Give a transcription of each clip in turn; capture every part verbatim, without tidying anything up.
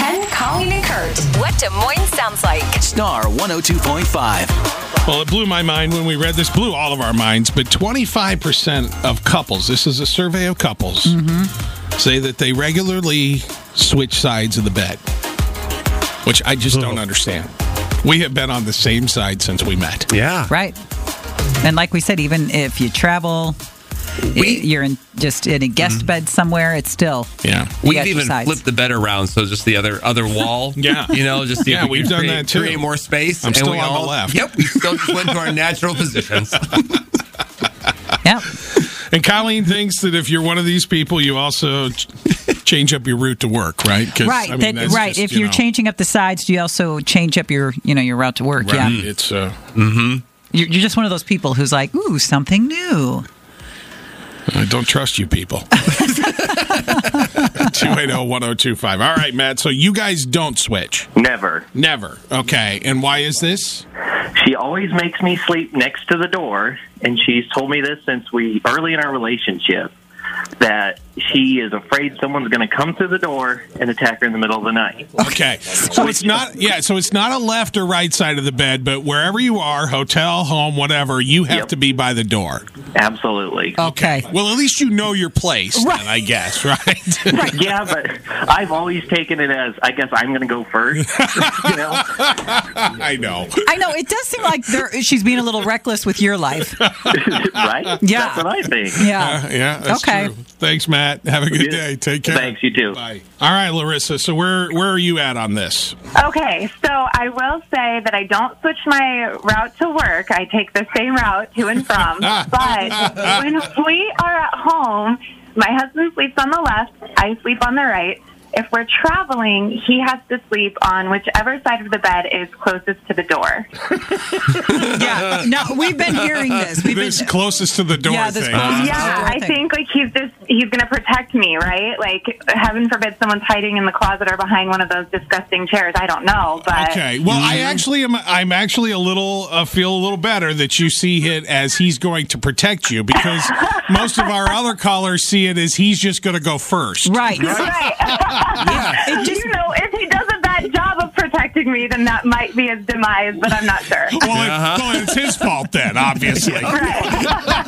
Jen, Colleen, and Kurt. What Des Moines sounds like. Star one oh two point five. Well, it blew my mind when we read this, blew all of our minds, but twenty-five percent of couples, this is a survey of couples, mm-hmm. say that they regularly switch sides of the bed, which I just don't understand. We have been on the same side since we met. Yeah. Right. And like we said, even if you travel, We- you're in just in a guest Mm-hmm. bed somewhere, it's still... Yeah. You We've got your even sides. flipped the bed around, so just the other other wall. Yeah. You know, just see Yeah, if we we've can done create, that too. create more space. I'm and still we on the all, left. Yep, we still just went to our natural positions. Yep. And Colleen thinks that if you're one of these people, you also ch- change up your route to work, right? 'Cause, Right, I mean, that, that's right. just, If you you're know, changing up the sides, do you also change up your, you know, your route to work? right, Yeah. It's, uh, You're, you're just one of those people who's like, ooh, something new. I don't trust you people. two eight zero, one oh two five. All right, Matt, so you guys don't switch? Never. Never. Okay, and why is this? She always makes me sleep next to the door, and she's told me this since we early in our relationship, that she is afraid someone's going to come through the door and attack her in the middle of the night. Okay, so it's not, yeah, so it's not a left or right side of the bed, but wherever you are, hotel, home, whatever, you have Yep. to be by the door. Absolutely. Okay. Well, at least you know your place, then, I guess, right? Yeah, but I've always taken it as, I guess I'm going to go first. you know? I know. I know. It does seem like there, she's being a little reckless with your life. Right? Yeah. That's what I think. Yeah. Uh, yeah, that's Okay. true. Thanks, Matt. Have a good Yeah. day. Take care. Thanks, you too. Bye. All right, Larissa, so where where are you at on this? Okay, so I will say that I don't switch my route to work. I take the same route to and from. But when we are at home, my husband sleeps on the left, I sleep on the right. If we're traveling, he has to sleep on whichever side of the bed is closest to the door. Yeah. No, we've been hearing this. We've This been, closest to the door Yeah, this thing. closest- Yeah, door I thing. think like he's just he's going to protect me, right? Like heaven forbid someone's hiding in the closet or behind one of those disgusting chairs. I don't know, but Okay. Well, I actually am. I'm actually a little uh, feel a little better that you see it as he's going to protect you, because most of our other callers see it as he's just going to go first. right. right. It just, you know, if he does a bad job of protecting me, then that might be his demise, but I'm not sure. Well, it- well, it's his fault then, obviously. Right.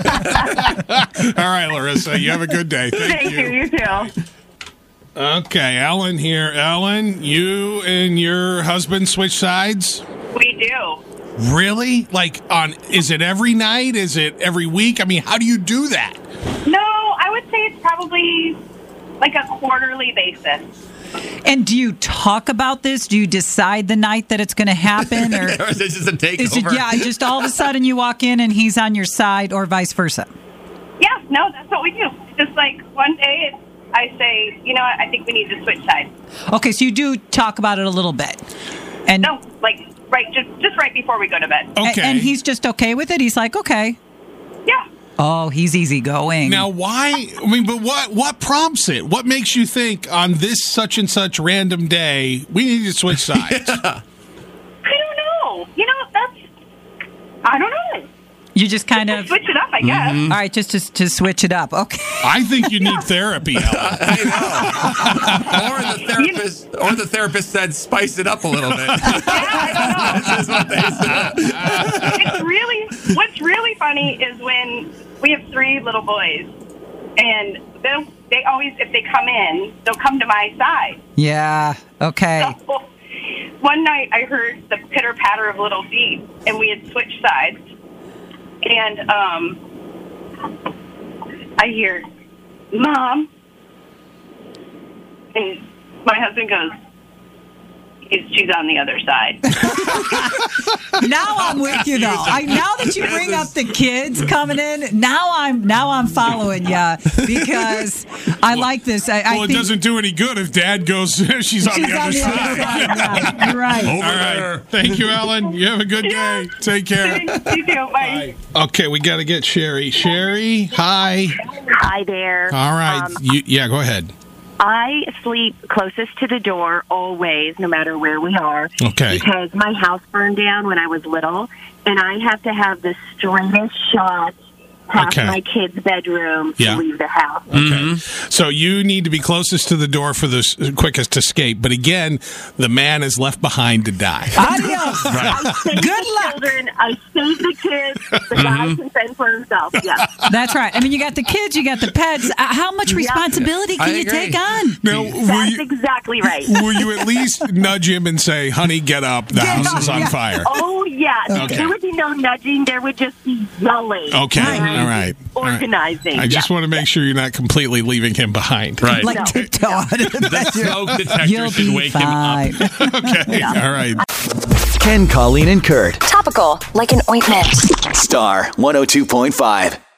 All right, Larissa, you have a good day. Thank, Thank you. You too. Okay, Ellen here. Ellen, you and your husband switch sides? We do. Really? Like on? Is it every night? Is it every week? I mean, how do you do that? No, I would say it's probably like a quarterly basis. and do you talk about this? Do you decide the night that it's going to happen? Or Or is it just a takeover? is it, yeah, just all of a sudden you walk in and he's on your side, or vice versa? Yeah, no, that's what we do. Just like one day I say, you know what, I think we need to switch sides. Okay, so you do talk about it a little bit. And No, like right, just just right before we go to bed. a- Okay. and he's just okay with it? He's like, okay. Yeah. Oh, he's easygoing. Now, why? I mean, but what? What prompts it? What makes you think on this such and such random day we need to switch sides? I don't know. You know, that's I don't know. You just kind of, Switch it up, I guess. all right, just to, to switch it up. Okay. I think you need therapy, Ellen. I know. Or the therapist, or the therapist said, spice it up a little bit. Yeah, I don't know. This is what they said. It's really what's really funny is when we have three little boys, and they they always, if they come in, they'll come to my side. Yeah, okay. So, one night I heard the pitter patter of little feet, and we had switched sides, and um, I hear, "Mom," and my husband goes, "She's on the other side." Now I'm with you, though. I, now that you bring up the kids coming in, now I'm now I'm following you, because I like this. I, I Well, it think doesn't do any good if Dad goes. She's on she's the other on the side. other side. Yeah, you're right. All right. Thank you, Ellen. You have a good day. Take care. You too. Bye. Okay, we got to get Sherry. Sherry, hi. Hi there. All right. Um, you, yeah, go ahead. I sleep closest to the door always, no matter where we are. Okay. Because my house burned down when I was little, and I have to have the straightest shot past Okay. my kid's bedroom to Yeah. leave the house. Okay. So you need to be closest to the door for the s- quickest escape. But again, the man is left behind to die. Adios. I save Good the luck. children. I save the kids. The guy can fend for himself. Yeah. That's right. I mean, you got the kids, you got the pets. Uh, how much responsibility I can you agree. take on? Now, will That's you, exactly right. will you at least nudge him and say, honey, get up. The Get house up, is on yeah. fire. Oh, yeah. Okay. There would be no nudging. There would just be yelling. Okay. and All right. All right. Organizing. I just yeah. want to make sure you're not completely leaving him behind. Right. Like No. tiptoe out of the The bedroom. smoke detector You'll should be wake him up. fine. Okay. All right. Ken, Colleen, and Kurt. Topical, like an ointment. Star one oh two point five.